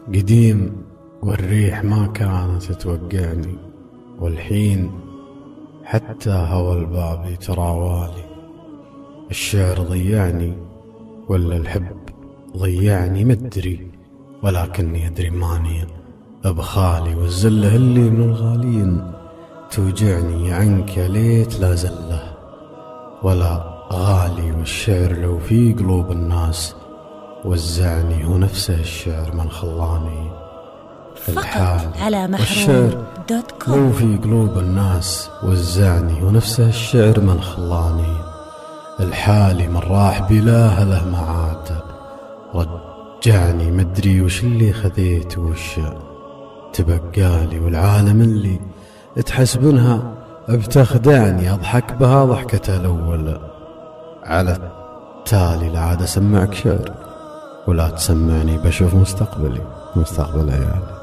قديم والريح ما كانت توقعني، والحين حتى هوى الباب يتراوالي. الشعر ضيعني ولا الحب ضيعني مدري، ولكني أدري ماني بخالي، والزله اللي من الغالين توجعني عنك يا ليت لا زله ولا غالي. والشعر لو في قلوب الناس وزعني، هو نفسه الشعر من خلاني. فقط على محروم.com. لو في قلوب الناس وزعني، هو نفسه الشعر من خلاني. الحالي من راح بلا هله ما عاد رجعني، مدري وش اللي خذيت وش تبقالي. والعالم اللي تحسبنها بتخدعني، أضحك بها ضحكة الأول على التالي. لا عاد أسمعك شعر ولا تسمعني، بشوف مستقبلي مستقبل عيالي.